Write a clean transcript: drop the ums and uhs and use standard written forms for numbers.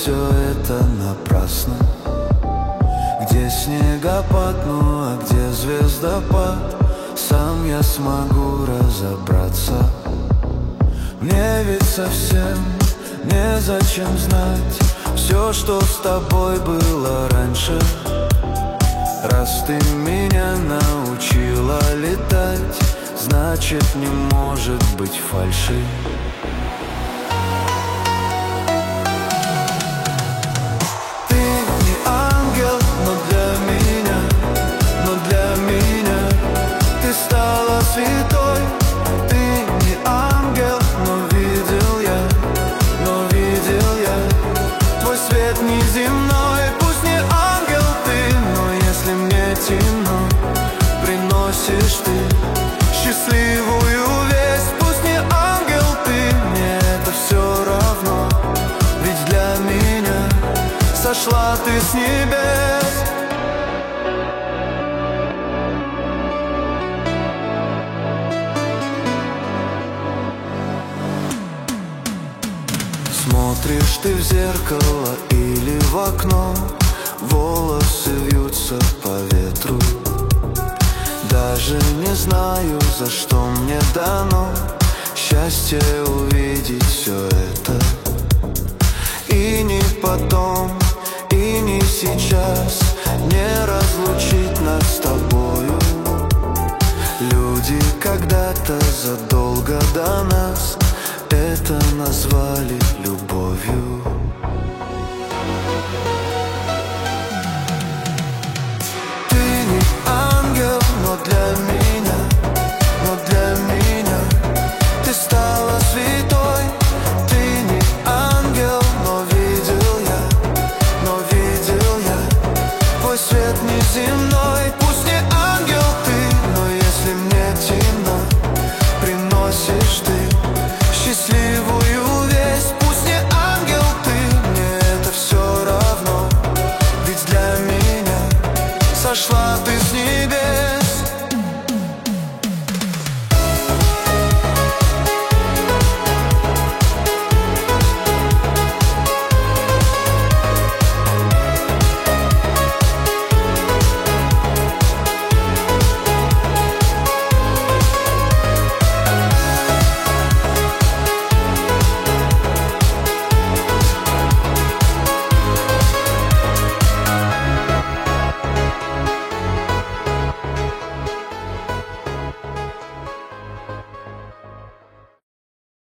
все это напрасно? Где снегопад, ну а где звездопад? Сам я смогу разобраться. Мне ведь совсем незачем знать все, что с тобой было раньше. Раз ты меня научила летать, значит не может быть фальши. Ты не ангел, но для меня ты стала святой. Ты не ангел, но видел я твой свет неземной. Пусть не ангел ты, но если мне темно, приносишь ты счастливую весть. Пусть не ангел ты, мне это все равно, ведь для меня сошла ты с небес. Смотришь ты в зеркало или в окно, волосы вьются по ветру. Даже не знаю, за что мне дано счастье увидеть все это. И ни потом, и ни сейчас не разлучить нас с тобою. Люди когда-то задолго до нас это назвали любовью.